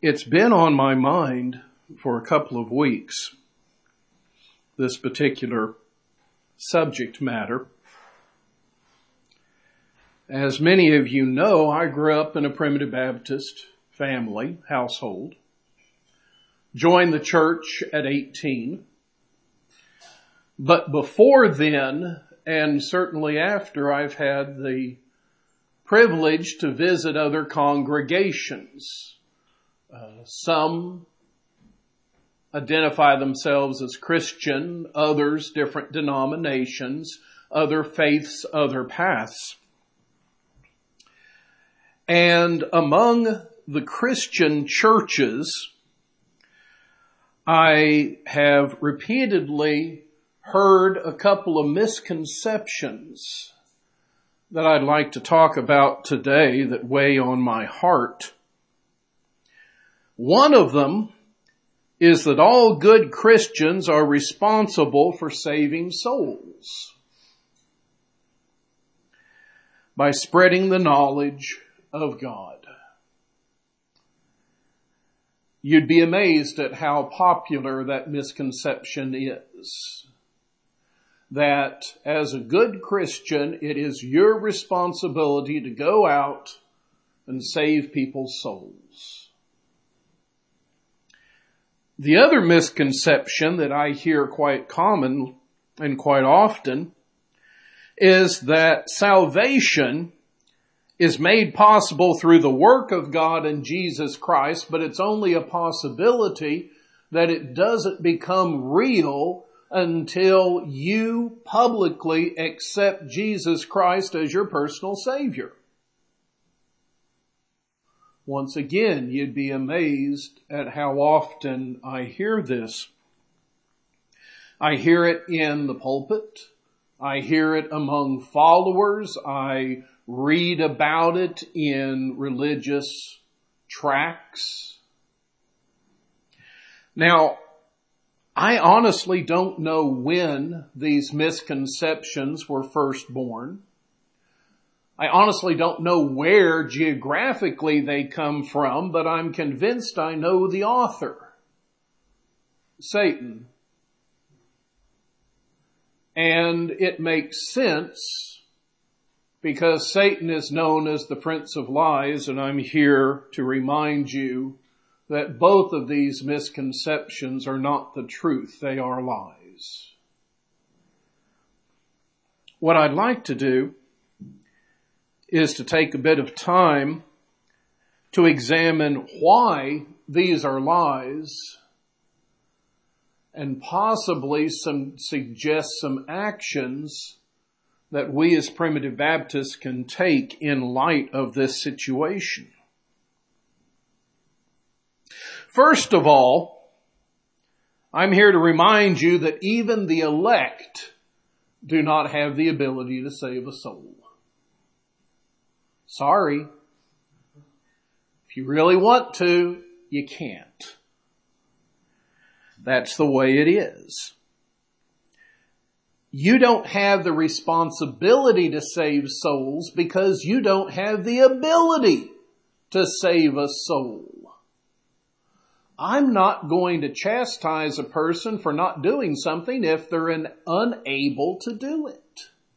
It's been on my mind for a couple of weeks, this particular subject matter. As many of you know, I grew up in a Primitive Baptist family, household. Joined the church at 18. But before then, and certainly after, I've had the privilege to visit other congregations. Some identify themselves as Christian, others different denominations, other faiths, other paths. And among the Christian churches, I have repeatedly heard a couple of misconceptions that I'd like to talk about today that weigh on my heart. One of them is that all good Christians are responsible for saving souls by spreading the knowledge of God. You'd be amazed at how popular that misconception is. That as a good Christian, it is your responsibility to go out and save people's souls. The other misconception that I hear quite common and quite often is that salvation is made possible through the work of God in Jesus Christ, but it's only a possibility that it doesn't become real until you publicly accept Jesus Christ as your personal Savior. Once again, you'd be amazed at how often I hear this. I hear it in the pulpit. I hear it among followers. I read about it in religious tracts. Now, I honestly don't know when these misconceptions were first born. I honestly don't know where geographically they come from, but I'm convinced I know the author, Satan. And it makes sense because Satan is known as the Prince of Lies, and I'm here to remind you that both of these misconceptions are not the truth. They are lies. What I'd like to do is to take a bit of time to examine why these are lies and possibly suggest some actions that we as Primitive Baptists can take in light of this situation. First of all, I'm here to remind you that even the elect do not have the ability to save a soul. Sorry. If you really want to, you can't. That's the way it is. You don't have the responsibility to save souls because you don't have the ability to save a soul. I'm not going to chastise a person for not doing something if they're unable to do it.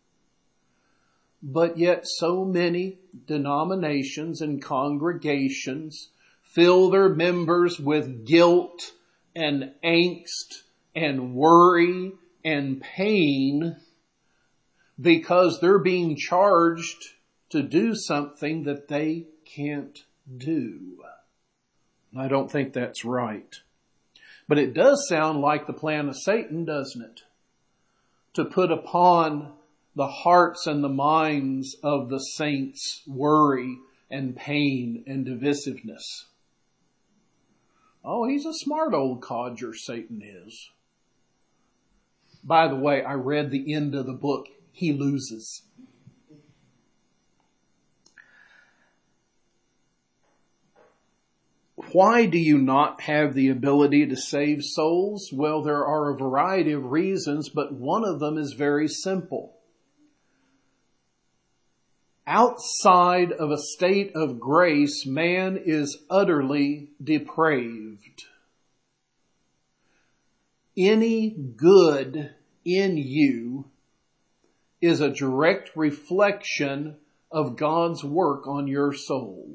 But yet so many denominations and congregations fill their members with guilt and angst and worry and pain because they're being charged to do something that they can't do. I don't think that's right. But it does sound like the plan of Satan, doesn't it? To put upon the hearts and the minds of the saints worry and pain and divisiveness. Oh, he's a smart old codger, Satan is. By the way, I read the end of the book. He loses. Why do you not have the ability to save souls? Well, there are a variety of reasons, but one of them is very simple. Outside of a state of grace, man is utterly depraved. Any good in you is a direct reflection of God's work on your soul.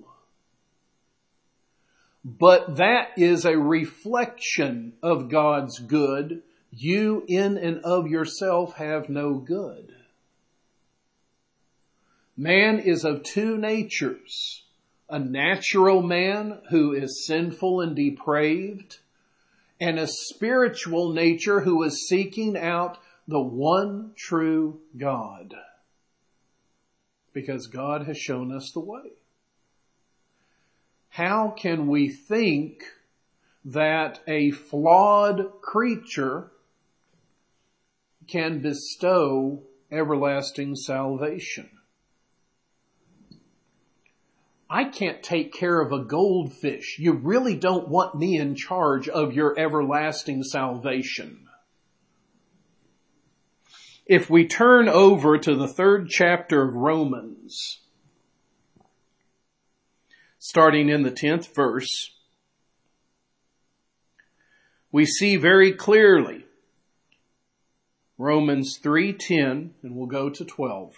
But that is a reflection of God's good. You in and of yourself have no good. Man is of two natures, a natural man who is sinful and depraved, and a spiritual nature who is seeking out the one true God. Because God has shown us the way. How can we think that a flawed creature can bestow everlasting salvation? I can't take care of a goldfish. You really don't want me in charge of your everlasting salvation. If we turn over to the 3rd chapter of Romans, starting in the 10th verse, we see very clearly Romans 3:10, and we'll go to 12.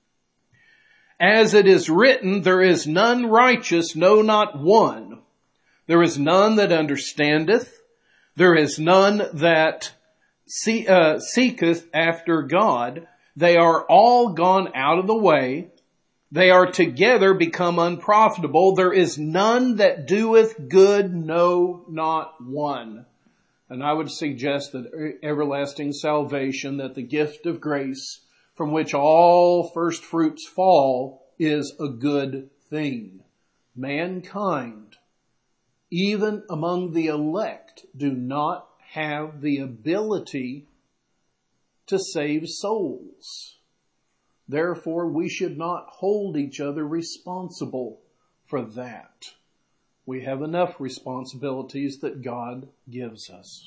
As it is written, there is none righteous, no, not one. There is none that understandeth. There is none that seeketh after God. They are all gone out of the way. They are together become unprofitable. There is none that doeth good, no, not one. And I would suggest that everlasting salvation, that the gift of grace from which all first fruits fall, is a good thing. Mankind, even among the elect, do not have the ability to save souls. Therefore, we should not hold each other responsible for that. We have enough responsibilities that God gives us.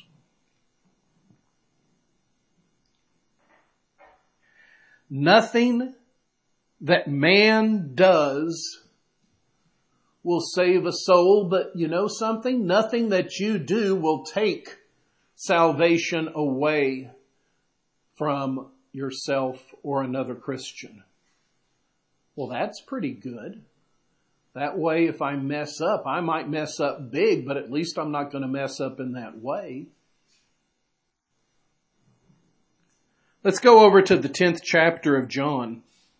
Nothing that man does will save a soul, but you know something? Nothing that you do will take salvation away from yourself or another Christian. Well, that's pretty good. That way, if I mess up, I might mess up big, but at least I'm not going to mess up in that way. Let's go over to the 10th chapter of John.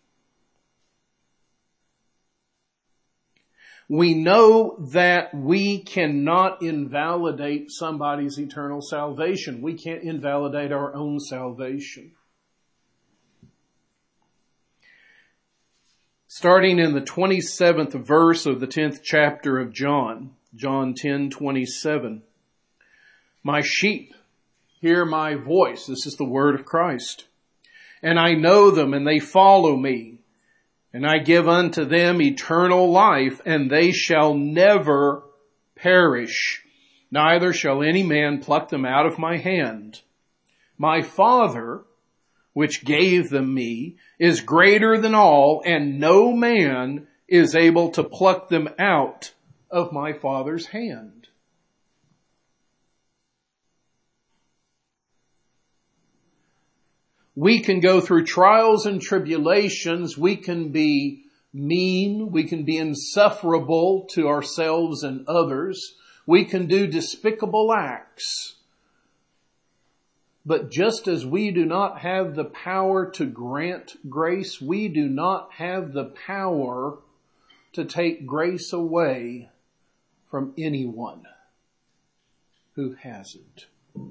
We know that we cannot invalidate somebody's eternal salvation. We can't invalidate our own salvation. Starting in the 27th verse of the 10th chapter of John, John 10:27. My sheep hear my voice. This is the word of Christ. And I know them, and they follow me. And I give unto them eternal life, and they shall never perish. Neither shall any man pluck them out of my hand. My Father, which gave them me, is greater than all, and no man is able to pluck them out of my Father's hand. We can go through trials and tribulations. We can be mean. We can be insufferable to ourselves and others. We can do despicable acts. But just as we do not have the power to grant grace, we do not have the power to take grace away from anyone who has it.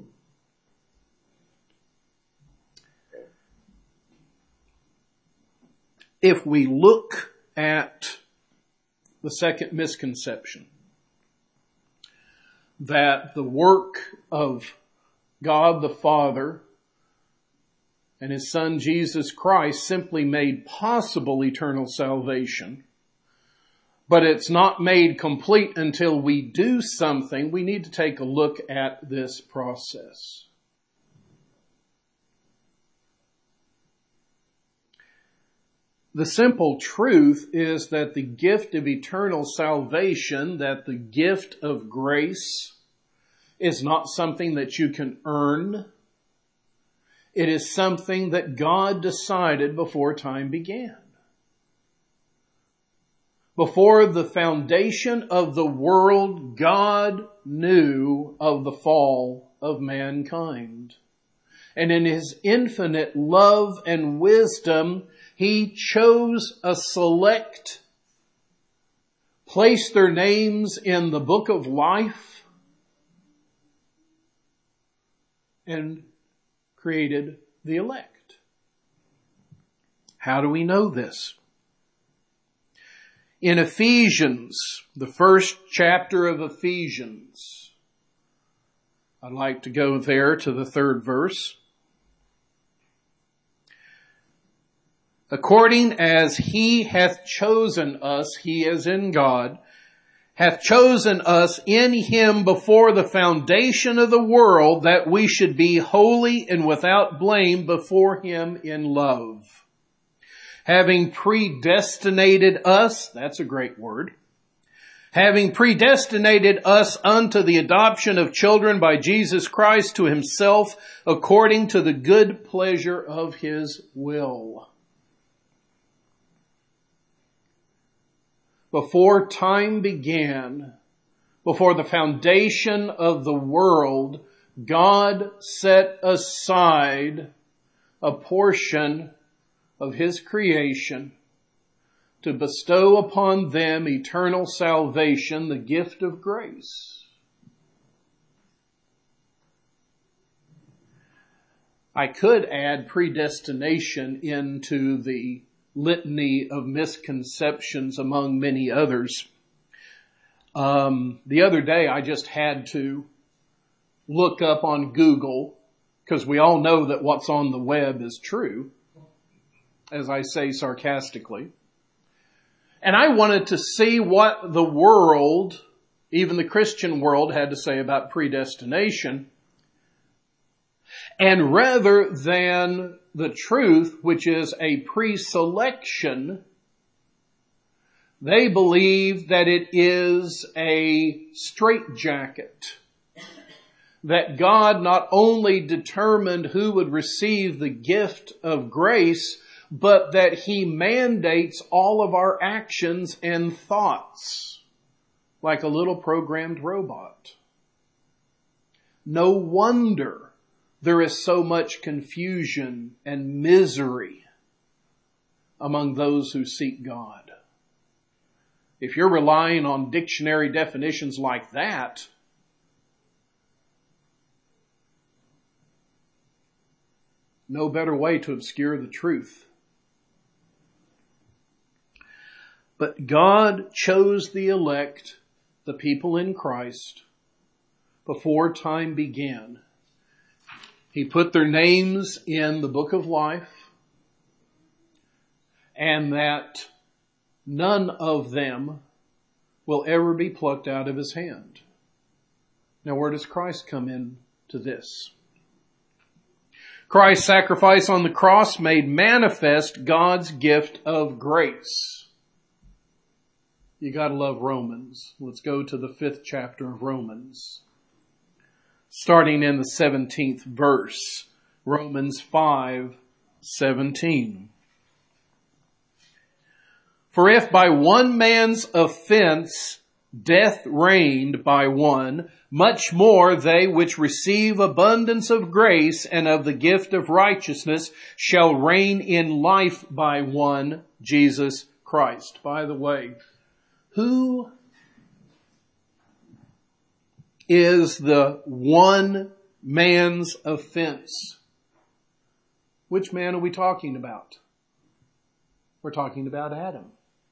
If we look at the second misconception, that the work of God the Father and His Son Jesus Christ simply made possible eternal salvation, but it's not made complete until we do something, we need to take a look at this process. The simple truth is that the gift of eternal salvation, that the gift of grace, is not something that you can earn. It is something that God decided before time began. Before the foundation of the world, God knew of the fall of mankind. And in His infinite love and wisdom, He chose a select, placed their names in the book of life, and created the elect. How do we know this? In Ephesians, the first chapter of Ephesians, I'd like to go there to the 3rd verse. According as He hath chosen us, He as in God, hath chosen us in Him before the foundation of the world, that we should be holy and without blame before Him in love. Having predestinated us, that's a great word, having predestinated us unto the adoption of children by Jesus Christ to Himself, according to the good pleasure of His will. Before time began, before the foundation of the world, God set aside a portion of His creation to bestow upon them eternal salvation, the gift of grace. I could add predestination into the litany of misconceptions among many others. The other day I just had to look up on Google, because we all know that what's on the web is true, as I say sarcastically. And I wanted to see what the world, even the Christian world, had to say about predestination. And rather than the truth, which is a pre-selection, they believe that it is a straitjacket. That God not only determined who would receive the gift of grace, but that He mandates all of our actions and thoughts like a little programmed robot. No wonder there is so much confusion and misery among those who seek God. If you're relying on dictionary definitions like that, no better way to obscure the truth. But God chose the elect, the people in Christ, before time began. He put their names in the book of life, and that none of them will ever be plucked out of His hand. Now, where does Christ come in to this? Christ's sacrifice on the cross made manifest God's gift of grace. You gotta love Romans. Let's go to the 5th chapter of Romans. Starting in the 17th verse, Romans 5:17. For if by one man's offense death reigned by one, much more they which receive abundance of grace and of the gift of righteousness shall reign in life by one, Jesus Christ. By the way, who is the one man's offense? Which man are we talking about? We're talking about Adam.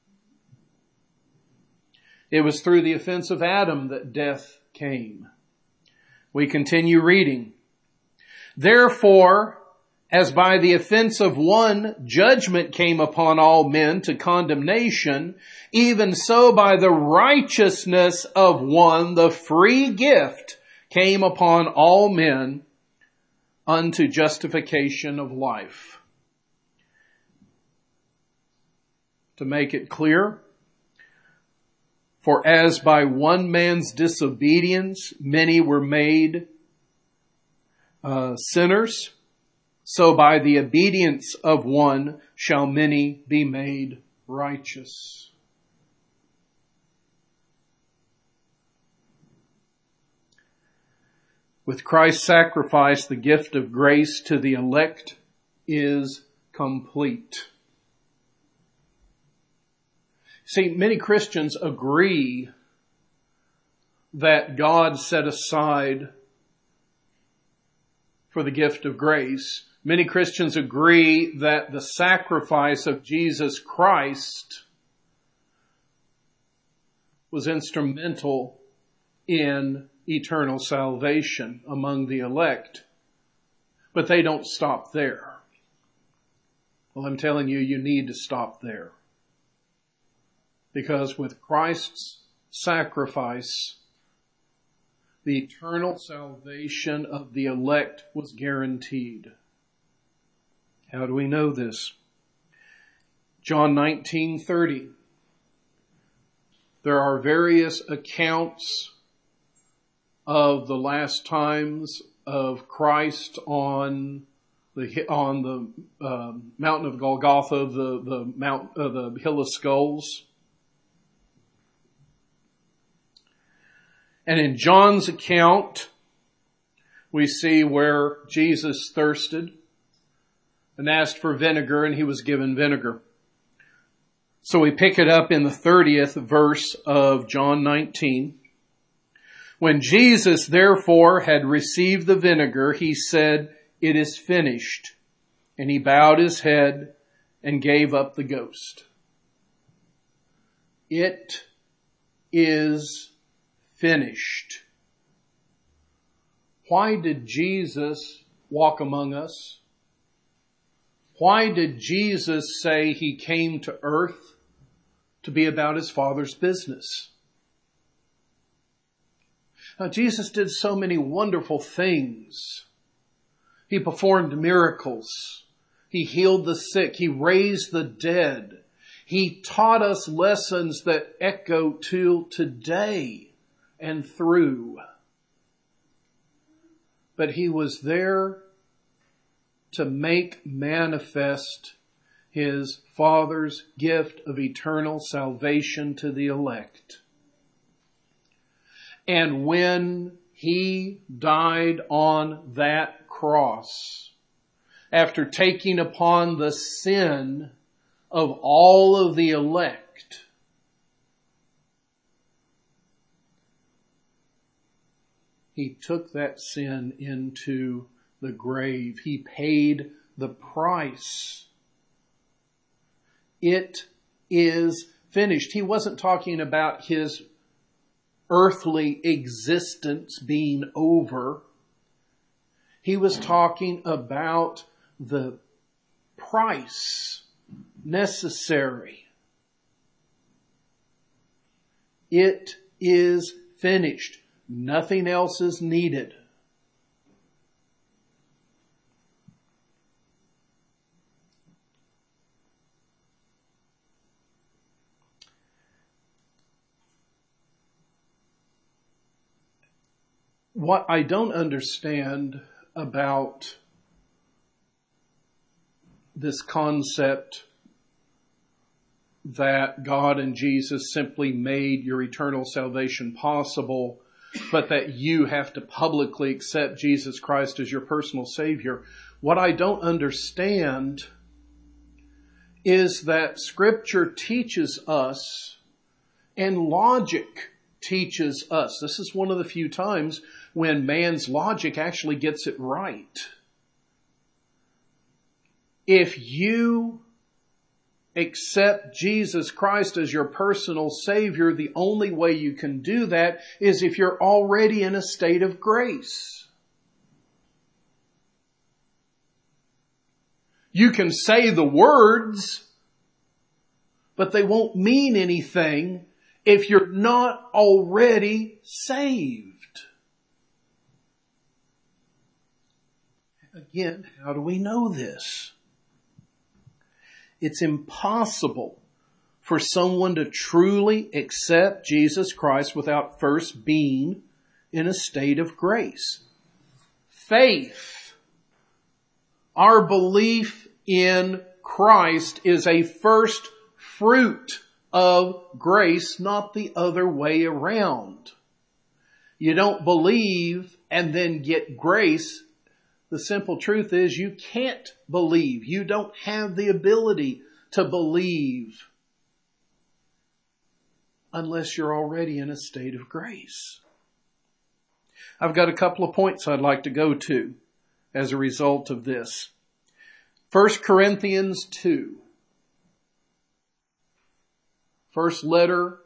It was through the offense of Adam that death came. We continue reading. Therefore, as by the offense of one judgment came upon all men to condemnation, even so by the righteousness of one the free gift came upon all men unto justification of life. to make it clear. For as by one man's disobedience many were made sinners, so by the obedience of one shall many be made righteous. With Christ's sacrifice, the gift of grace to the elect is complete. See, many Christians agree that God set aside for the gift of grace. Many Christians agree that the sacrifice of Jesus Christ was instrumental in eternal salvation among the elect. But they don't stop there. Well, I'm telling you, you need to stop there. Because with Christ's sacrifice, the eternal salvation of the elect was guaranteed. How do we know this? John 19:30. There are various accounts of the last times of Christ on the mountain of Golgotha, the hill of skulls. And in John's account, we see where Jesus thirsted and asked for vinegar, and he was given vinegar. So we pick it up in the 30th verse of John 19. When Jesus therefore had received the vinegar, he said, "It is finished." And he bowed his head and gave up the ghost. It is finished. Why did Jesus walk among us? Why did Jesus say he came to earth to be about his Father's business? Now, Jesus did so many wonderful things. He performed miracles. He healed the sick. He raised the dead. He taught us lessons that echo to today and through. But he was there to make manifest his Father's gift of eternal salvation to the elect. And when he died on that cross, after taking upon the sin of all of the elect, he took that sin into the grave. He paid the price. It is finished. He wasn't talking about his earthly existence being over. He was talking about the price necessary. It is finished. Nothing else is needed. What I don't understand about this concept that God and Jesus simply made your eternal salvation possible, but that you have to publicly accept Jesus Christ as your personal Savior. What I don't understand is that Scripture teaches us and logic teaches us. This is one of the few times when man's logic actually gets it right. If you accept Jesus Christ as your personal Savior, the only way you can do that is if you're already in a state of grace. You can say the words, but they won't mean anything if you're not already saved. Again, how do we know this? It's impossible for someone to truly accept Jesus Christ without first being in a state of grace. Faith, our belief in Christ, is a first fruit of grace, not the other way around. You don't believe and then get grace. The simple truth is you can't believe. You don't have the ability to believe unless you're already in a state of grace. I've got a couple of points I'd like to go to as a result of this. 1 Corinthians 2. First letter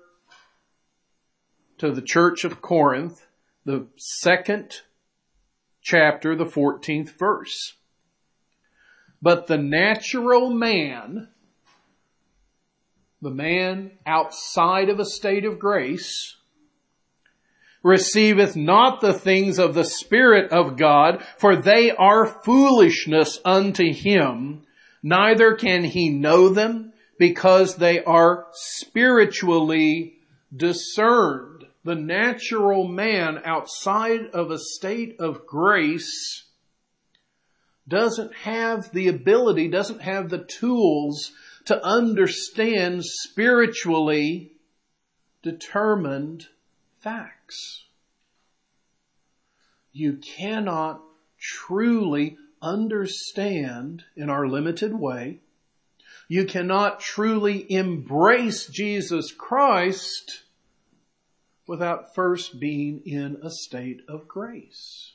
to the church of Corinth, the 2nd chapter, the 14th verse. But the natural man, the man outside of a state of grace, receiveth not the things of the Spirit of God, for they are foolishness unto him, neither can he know them, because they are spiritually discerned. The natural man outside of a state of grace doesn't have the ability, doesn't have the tools to understand spiritually determined facts. You cannot truly understand in our limited way. You cannot truly embrace Jesus Christ without first being in a state of grace.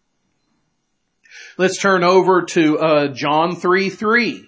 Let's turn over to John 3:3.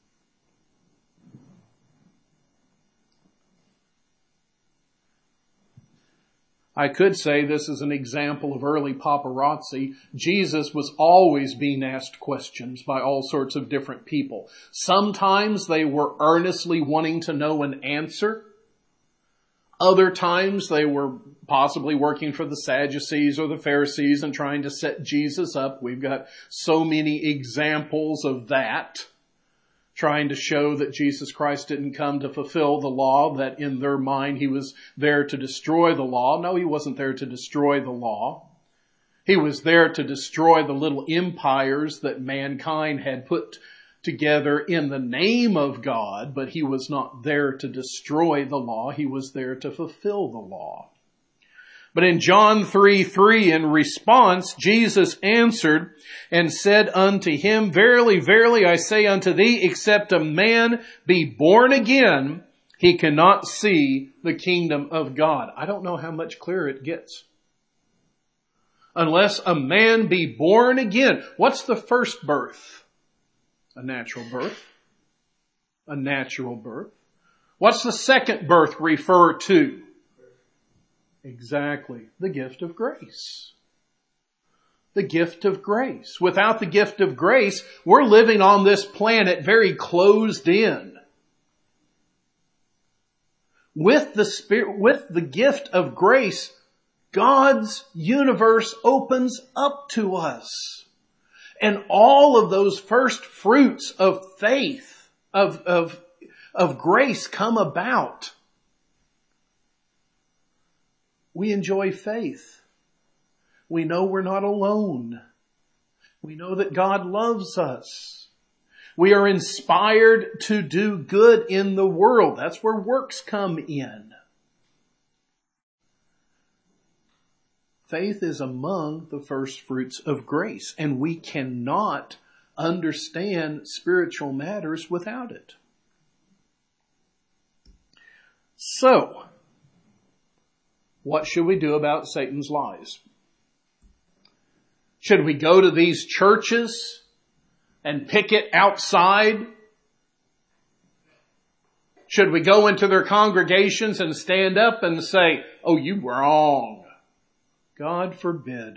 I could say this is an example of early paparazzi. Jesus was always being asked questions by all sorts of different people. Sometimes they were earnestly wanting to know an answer. Other times they were possibly working for the Sadducees or the Pharisees and trying to set Jesus up. We've got so many examples of that, trying to show that Jesus Christ didn't come to fulfill the law, that in their mind he was there to destroy the law. No, he wasn't there to destroy the law. He was there to destroy the little empires that mankind had put together in the name of God, but he was not there to destroy the law. He was there to fulfill the law. But in John 3:3, in response, Jesus answered and said unto him, Verily, verily, I say unto thee, except a man be born again, he cannot see the kingdom of God. I don't know how much clearer it gets. Unless a man be born again. What's the first birth? A natural birth. A natural birth. What's the second birth refer to? Exactly. The gift of grace. The gift of grace. Without the gift of grace, we're living on this planet very closed in. With the Spirit, with the gift of grace, God's universe opens up to us. And all of those first fruits of faith, of grace come about. We enjoy faith. We know we're not alone. We know that God loves us. We are inspired to do good in the world. That's where works come in. Faith is among the first fruits of grace, and we cannot understand spiritual matters without it. So, what should we do about Satan's lies? Should we go to these churches and picket outside? Should we go into their congregations and stand up and say, oh, you were wrong? God forbid.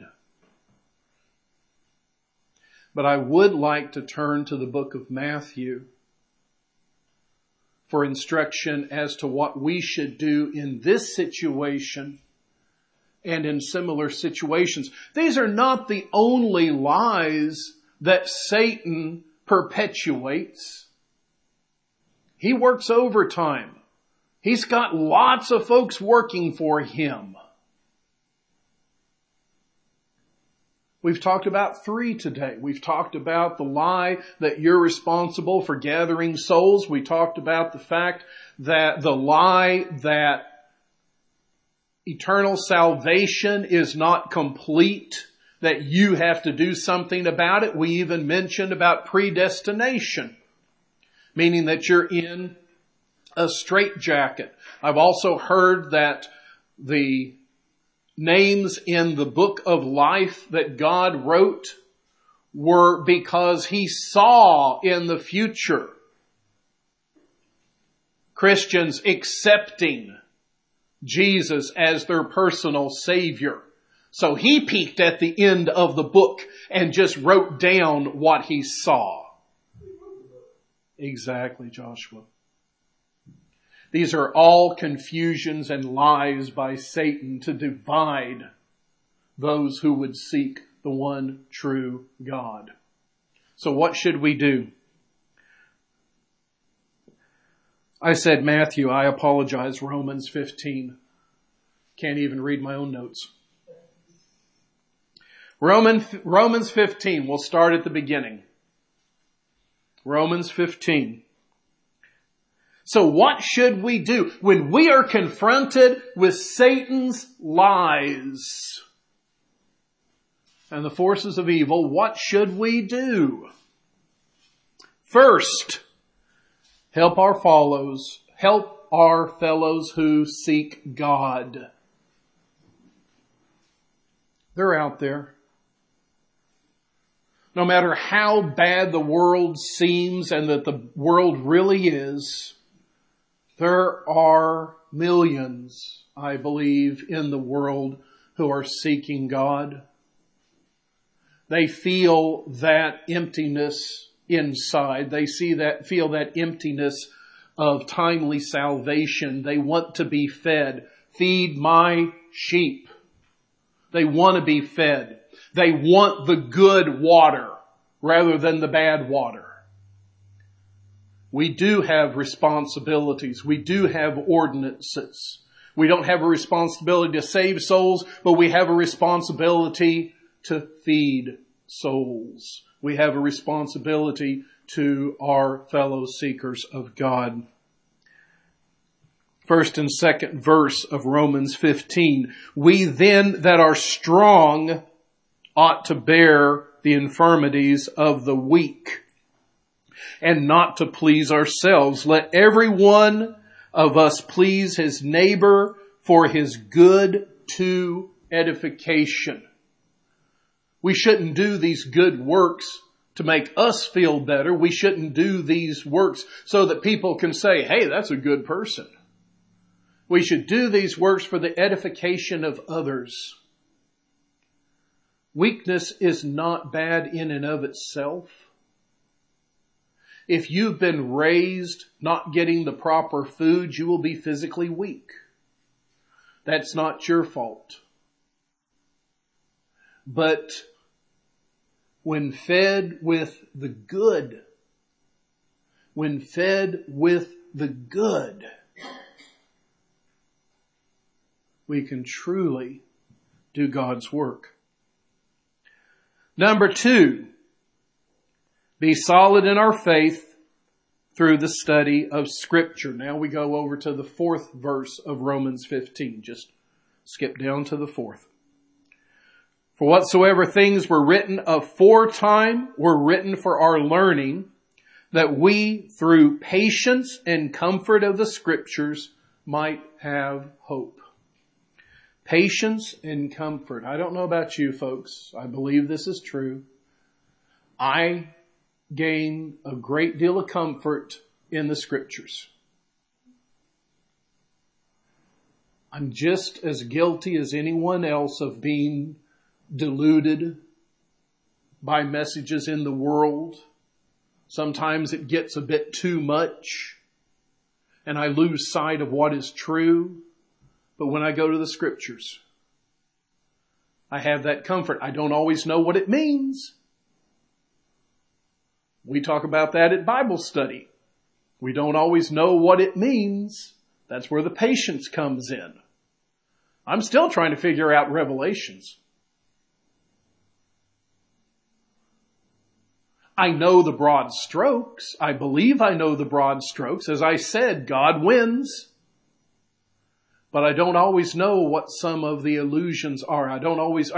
But I would like to turn to the book of Matthew for instruction as to what we should do in this situation and in similar situations. These are not the only lies that Satan perpetuates. He works overtime He's got lots of folks working for him. We've talked about 3 today. We've talked about the lie that you're responsible for gathering souls. We talked about the fact that the lie that eternal salvation is not complete, that you have to do something about it. We even mentioned about predestination, meaning that you're in a straitjacket. I've also heard that the names in the book of life that God wrote were because He saw in the future Christians accepting Jesus as their personal Savior. So He peeked at the end of the book and just wrote down what He saw. Exactly, Joshua. These are all confusions and lies by Satan to divide those who would seek the one true God. So what should we do? I said Matthew. I apologize. Romans 15. Can't even read my own notes. Romans 15. We'll start at the beginning. Romans 15. So what should we do when we are confronted with Satan's lies and the forces of evil? What should we do? First, help our fellows who seek God. They're out there. No matter how bad the world seems and that the world really is, there are millions, I believe, in the world who are seeking God. They feel that emptiness inside. They feel that emptiness of timely salvation. They want to be fed. Feed my sheep. They want to be fed. They want the good water rather than the bad water. We do have responsibilities. We do have ordinances. We don't have a responsibility to save souls, but we have a responsibility to feed souls. We have a responsibility to our fellow seekers of God. First and second verse of Romans 15. We then that are strong ought to bear the infirmities of the weak, and not to please ourselves. Let every one of us please his neighbor for his good to edification. We shouldn't do these good works to make us feel better. We shouldn't do these works so that people can say, hey, that's a good person. We should do these works for the edification of others. Weakness is not bad in and of itself. If you've been raised not getting the proper food, you will be physically weak. That's not your fault. But when fed with the good, we can truly do God's work. Number 2, be solid in our faith through the study of Scripture. Now we go over to the 4th verse of Romans 15. Just skip down to the 4th. For whatsoever things were written aforetime were written for our learning, that we through patience and comfort of the Scriptures might have hope. Patience and comfort. I don't know about you folks. I believe this is true. I gain a great deal of comfort in the Scriptures. I'm just as guilty as anyone else of being deluded by messages in the world. Sometimes it gets a bit too much and I lose sight of what is true. But when I go to the Scriptures, I have that comfort. I don't always know what it means. We talk about that at Bible study. We don't always know what it means, That's where the patience comes in. I'm still trying to figure out Revelations. I know the broad strokes. I believe I know the broad strokes. As I said, God wins. But I don't always know what some of the illusions are. I don't always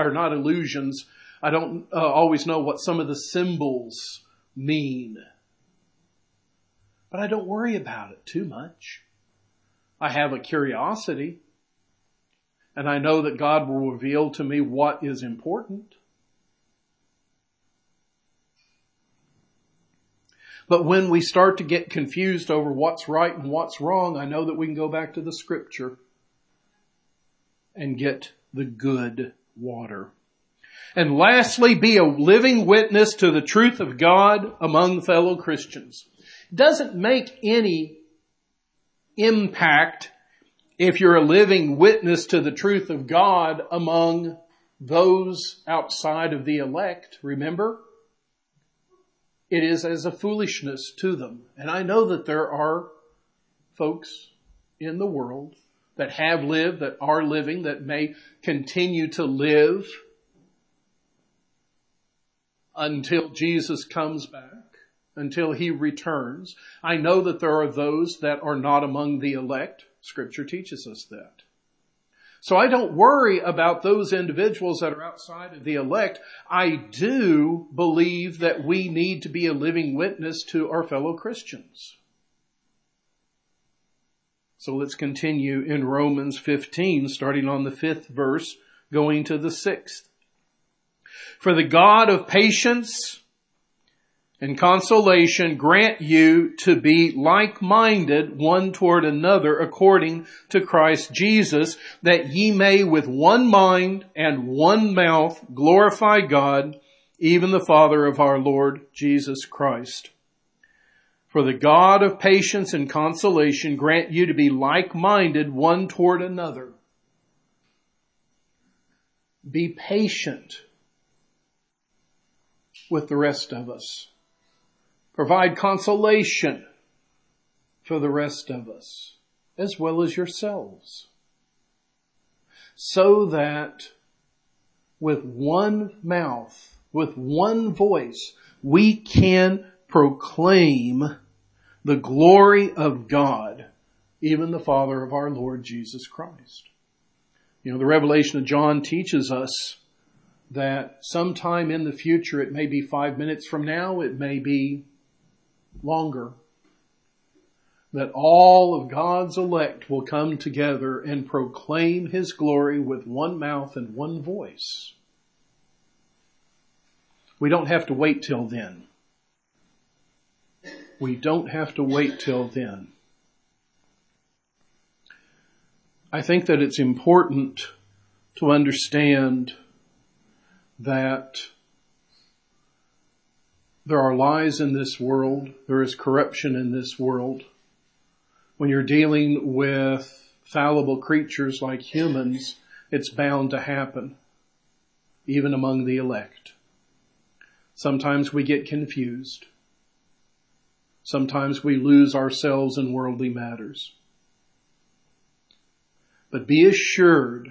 know what some of the symbols mean. But I don't worry about it too much. I have a curiosity. And I know that God will reveal to me what is important. But when we start to get confused over what's right and what's wrong, I know that we can go back to the Scripture and get the good water. And lastly, be a living witness to the truth of God among fellow Christians. It doesn't make any impact if you're a living witness to the truth of God among those outside of the elect. Remember? It is as a foolishness to them. And I know that there are folks in the world that have lived, that are living, that may continue to live until Jesus comes back, until He returns. I know that there are those that are not among the elect. Scripture teaches us that. So I don't worry about those individuals that are outside of the elect. I do believe that we need to be a living witness to our fellow Christians. So let's continue in Romans 15, starting on the 5th verse, going to the 6th. For the God of patience and consolation grant you to be like-minded one toward another according to Christ Jesus, that ye may with one mind and one mouth glorify God, even the Father of our Lord Jesus Christ. For the God of patience and consolation grant you to be like-minded one toward another. Be patient with the rest of us. Provide consolation for the rest of us, as well as yourselves. So that with one mouth, with one voice, we can proclaim the glory of God, even the Father of our Lord Jesus Christ. You know, the Revelation of John teaches us that sometime in the future, it may be 5 minutes from now, it may be longer, that all of God's elect will come together and proclaim His glory with one mouth and one voice. We don't have to wait till then. We don't have to wait till then. I think that it's important to understand that there are lies in this world. There is corruption in this world. When you're dealing with fallible creatures like humans, it's bound to happen, even among the elect. Sometimes we get confused. Sometimes we lose ourselves in worldly matters. But be assured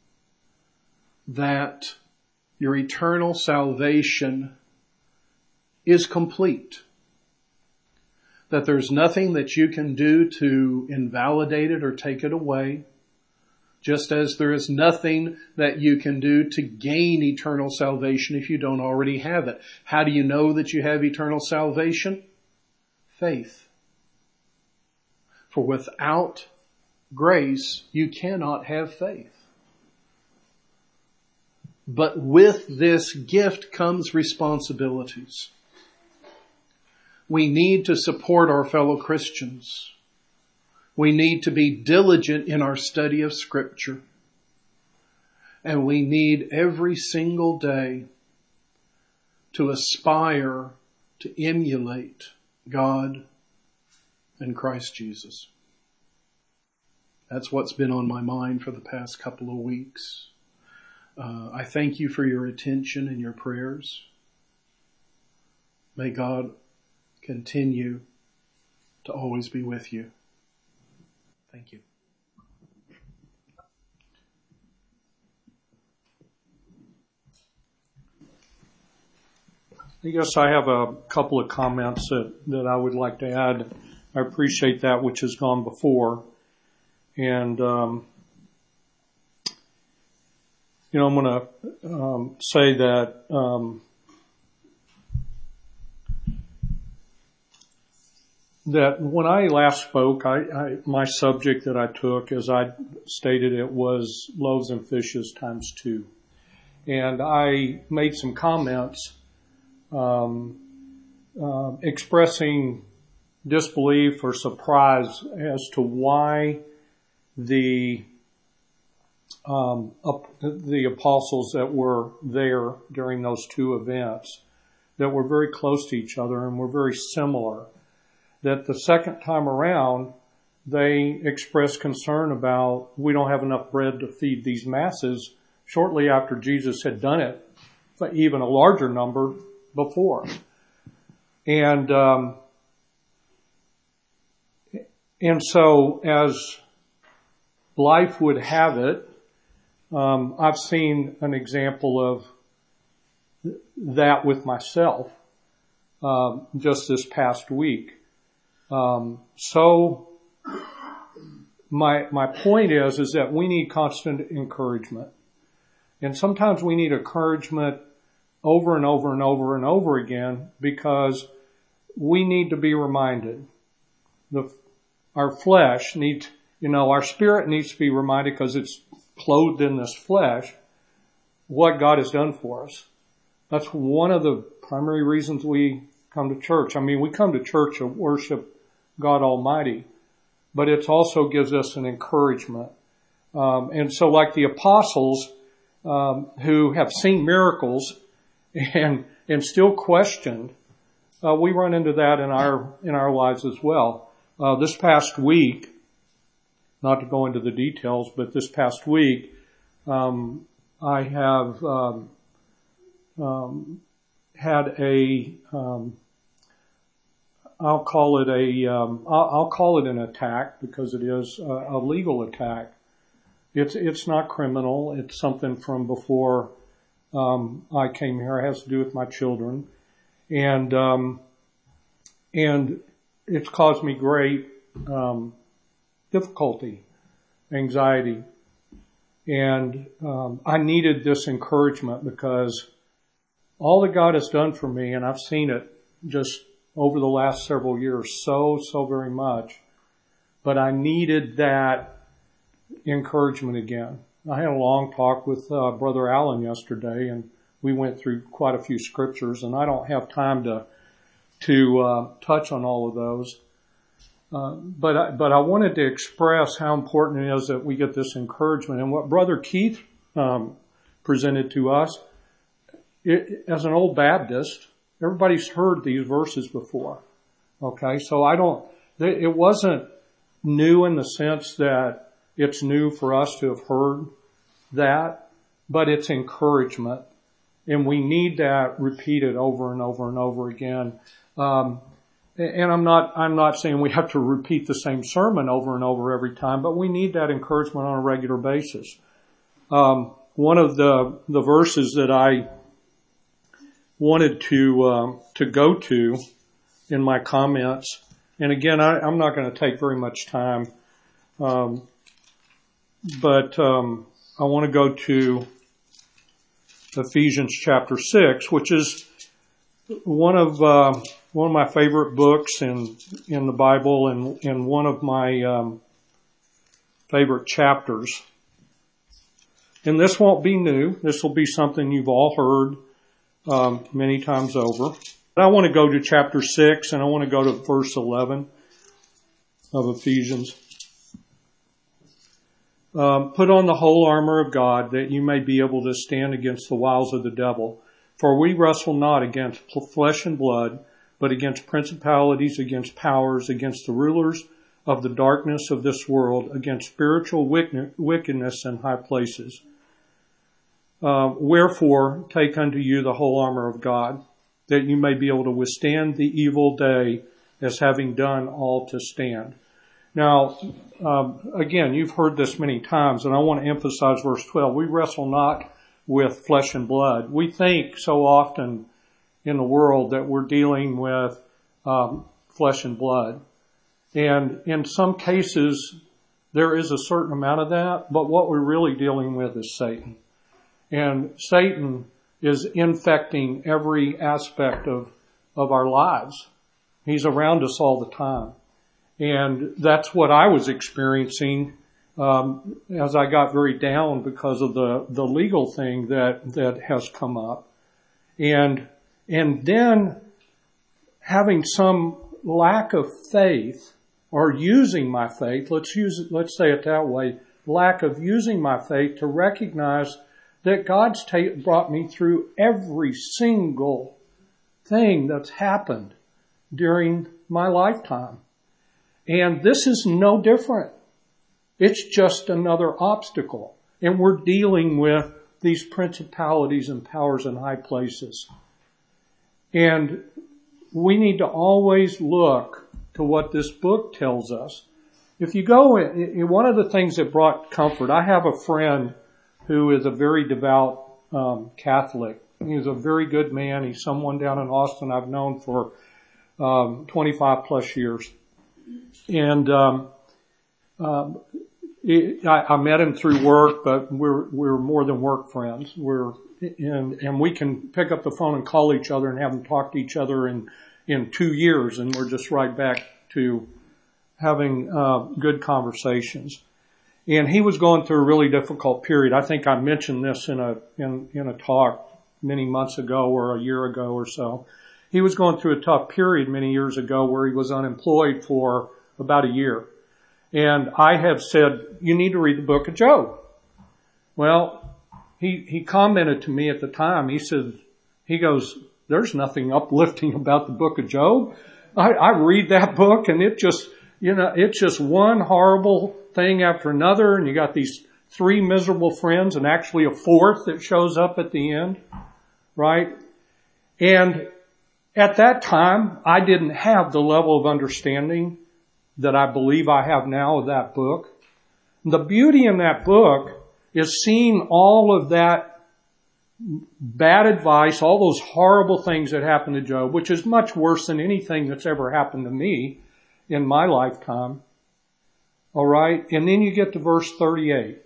that your eternal salvation is complete. That there's nothing that you can do to invalidate it or take it away. Just as there is nothing that you can do to gain eternal salvation if you don't already have it. How do you know that you have eternal salvation? Faith. For without grace, you cannot have faith. But with this gift comes responsibilities. We need to support our fellow Christians. We need to be diligent in our study of Scripture. And we need every single day to aspire to emulate God and Christ Jesus. That's what's been on my mind for the past couple of weeks. I thank you for your attention and your prayers. May God continue to always be with you. Thank you. I guess I have a couple of comments that I would like to add. I appreciate that which has gone before. And, I'm going to say that that when I last spoke, my subject that I took, as I stated it, was loaves and fishes times 2. And I made some comments expressing disbelief or surprise as to why the apostles that were there during those 2 events that were very close to each other and were very similar, that the second time around they expressed concern about, we don't have enough bread to feed these masses, shortly after Jesus had done it, but even a larger number before. And so as life would have it, I've seen an example of that with myself, just this past week. So my point is that we need constant encouragement. And sometimes we need encouragement over and over and over and over again, because we need to be reminded. Our flesh needs, our spirit needs to be reminded, because it's clothed in this flesh, what God has done for us. That's one of the primary reasons we come to church. I mean, we come to church to worship God Almighty, but it also gives us an encouragement. And so like the apostles, who have seen miracles and still questioned, we run into that in our lives as well. This past week, not to go into the details, but this past week, I have had I'll call it an attack, because it is a legal attack. It's not criminal. It's something from before I came here. It has to do with my children, and it's caused me great difficulty, anxiety, and I needed this encouragement, because all that God has done for me, and I've seen it just over the last several years so very much, but I needed that encouragement again. I had a long talk with Brother Allen yesterday, and we went through quite a few scriptures, and I don't have time to touch on all of those. But I wanted to express how important it is that we get this encouragement. And what Brother Keith presented to us, as an old Baptist, everybody's heard these verses before. Okay, so it wasn't new in the sense that it's new for us to have heard that, but it's encouragement. And we need that repeated over and over and over again. And I'm not saying we have to repeat the same sermon over and over every time, but we need that encouragement on a regular basis. One of the verses that I wanted to go to in my comments, and again, I'm not going to take very much time, but I want to go to Ephesians chapter 6, which is one of my favorite books in the Bible, and one of my favorite chapters. And this won't be new. This will be something you've all heard many times over. But I want to go to chapter 6, and I want to go to verse 11 of Ephesians. Put on the whole armor of God, that you may be able to stand against the wiles of the devil. For we wrestle not against flesh and blood, but against principalities, against powers, against the rulers of the darkness of this world, against spiritual wickedness in high places. Wherefore, take unto you the whole armor of God, that you may be able to withstand the evil day, as having done all to stand. Now, again, you've heard this many times, and I want to emphasize verse 12. We wrestle not with flesh and blood. We think so often in the world that we're dealing with flesh and blood. And in some cases, there is a certain amount of that, but what we're really dealing with is Satan. And Satan is infecting every aspect of our lives. He's around us all the time. And that's what I was experiencing as I got very down because of the legal thing that has come up. And then having some lack of faith, or using my faith, let's say it that way, lack of using my faith to recognize that God's brought me through every single thing that's happened during my lifetime. And this is no different. It's just another obstacle. And we're dealing with these principalities and powers in high places. And we need to always look to what this book tells us. If you go, one of the things that brought comfort, I have a friend who is a very devout Catholic. He's a very good man. He's someone down in Austin I've known for 25 plus years. And I met him through work, but we're more than work friends. And we can pick up the phone and call each other and have them talk to each other in 2 years, and we're just right back to having good conversations. And he was going through a really difficult period. I think I mentioned this in a talk many months ago or a year ago or so. He was going through a tough period many years ago where he was unemployed for about a year. And I have said, you need to read the book of Job. Well, he commented to me at the time, he goes, there's nothing uplifting about the book of Job. I read that book and it's just one horrible thing after another. And you got these 3 miserable friends and actually a 4th that shows up at the end, right? And at that time, I didn't have the level of understanding that I believe I have now of that book. The beauty in that book is seeing all of that bad advice, all those horrible things that happened to Job, which is much worse than anything that's ever happened to me in my lifetime. All right? And then you get to verse 38.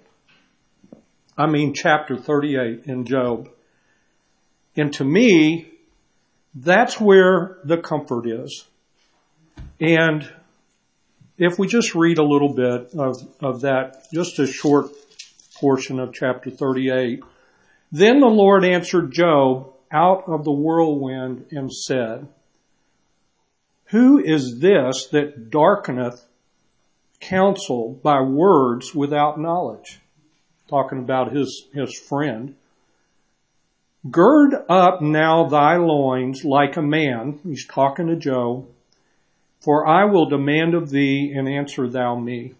Chapter 38 in Job. And to me, that's where the comfort is. And if we just read a little bit of that, just a short portion of chapter 38. Then the Lord answered Job out of the whirlwind and said, who is this that darkeneth counsel by words without knowledge? Talking about his friend. Gird up now thy loins like a man. He's talking to Job. For I will demand of thee, and answer thou me.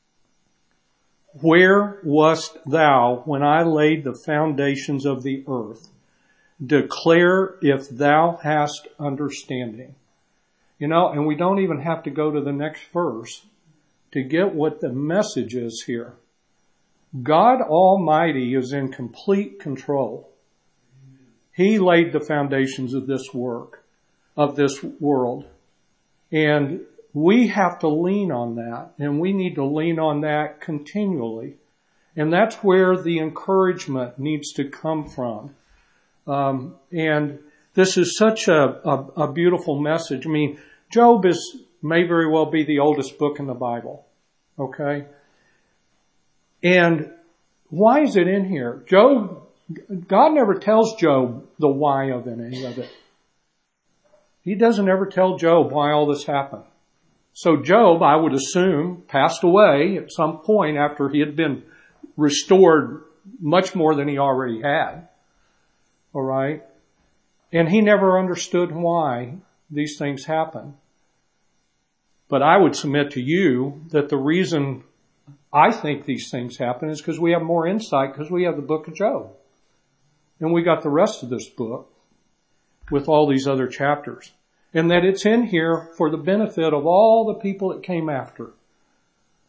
Where wast thou when I laid the foundations of the earth? Declare if thou hast understanding. And we don't even have to go to the next verse to get what the message is here. God Almighty is in complete control. He laid the foundations of this work, of this world. And we have to lean on that, and we need to lean on that continually. And that's where the encouragement needs to come from. And this is such a beautiful message. Job may very well be the oldest book in the Bible. Okay? And why is it in here? God never tells Job the why of any of it. He doesn't ever tell Job why all this happened. So Job, I would assume, passed away at some point after he had been restored much more than he already had. All right? And he never understood why these things happen. But I would submit to you that the reason I think these things happen is because we have more insight, because we have the book of Job. And we got the rest of this book with all these other chapters. And that it's in here for the benefit of all the people that came after.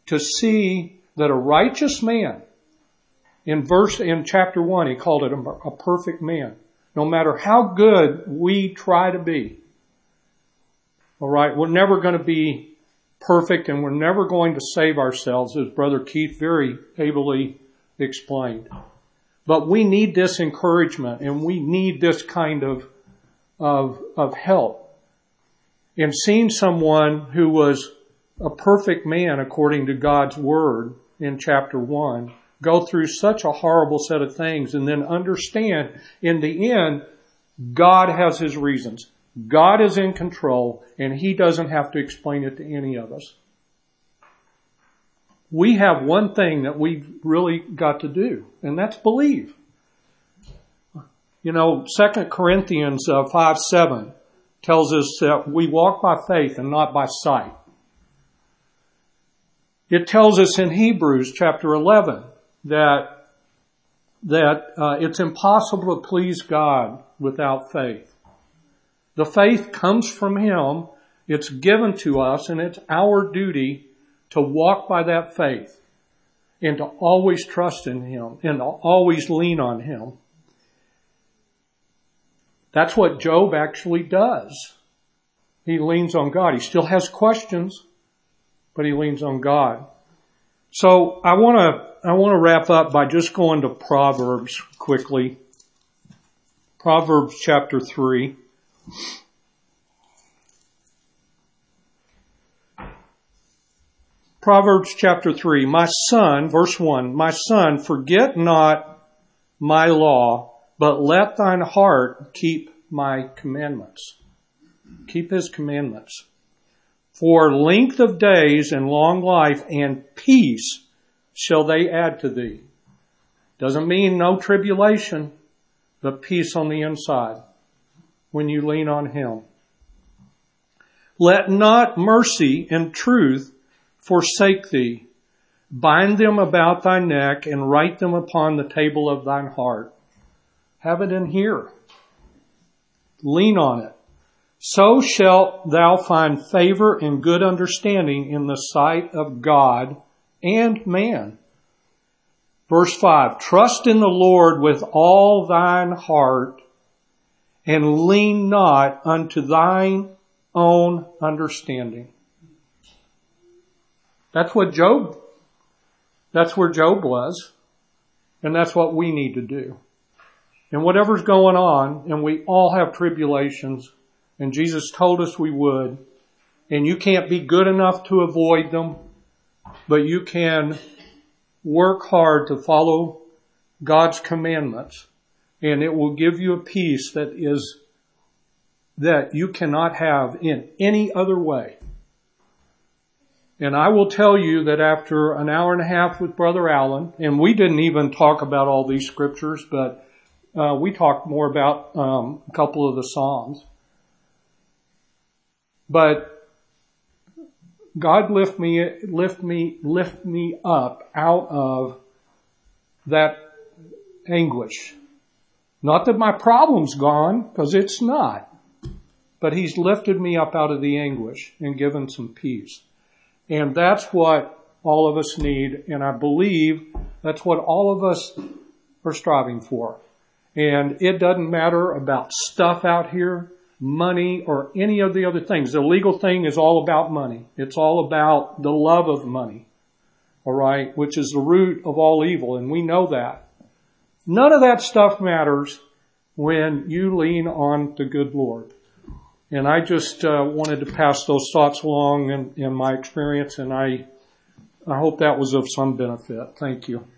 to see that a righteous man, in chapter 1, he called it a perfect man. No matter how good we try to be, all right, we're never going to be perfect, and we're never going to save ourselves, as Brother Keith very ably explained. But we need this encouragement, and we need this kind of help. In seeing someone who was a perfect man according to God's Word in chapter 1 go through such a horrible set of things, and then understand in the end, God has His reasons. God is in control, and He doesn't have to explain it to any of us. We have one thing that we've really got to do, and that's believe. 2 Corinthians 5:7 tells us that we walk by faith and not by sight. It tells us in Hebrews chapter 11 that it's impossible to please God without faith. The faith comes from Him, it's given to us, and it's our duty to walk by that faith and to always trust in Him and to always lean on Him. That's what Job actually does. He leans on God. He still has questions, but he leans on God. So I want to wrap up by just going to Proverbs quickly. Proverbs chapter 3. Proverbs chapter 3. My son, verse 1, my son, forget not my law, but let thine heart keep my commandments. Keep His commandments. For length of days and long life and peace shall they add to thee. Doesn't mean no tribulation, but peace on the inside when you lean on Him. Let not mercy and truth forsake thee. Bind them about thy neck and write them upon the table of thine heart. Have it in here. Lean on it. So shalt thou find favor and good understanding in the sight of God and man. Verse 5, trust in the Lord with all thine heart and lean not unto thine own understanding. That's where Job was. And that's what we need to do. And whatever's going on, and we all have tribulations, and Jesus told us we would, and you can't be good enough to avoid them, but you can work hard to follow God's commandments, and it will give you a peace that you cannot have in any other way. And I will tell you that after an hour and a half with Brother Allen, and we didn't even talk about all these scriptures, but we talked more about a couple of the Psalms. But God lift me up out of that anguish. Not that my problem's gone, because it's not. But He's lifted me up out of the anguish and given some peace. And that's what all of us need, and I believe that's what all of us are striving for. And it doesn't matter about stuff out here, money, or any of the other things. The legal thing is all about money. It's all about the love of money, all right, which is the root of all evil, and we know that. None of that stuff matters when you lean on the good Lord. And I just wanted to pass those thoughts along in my experience, and I hope that was of some benefit. Thank you.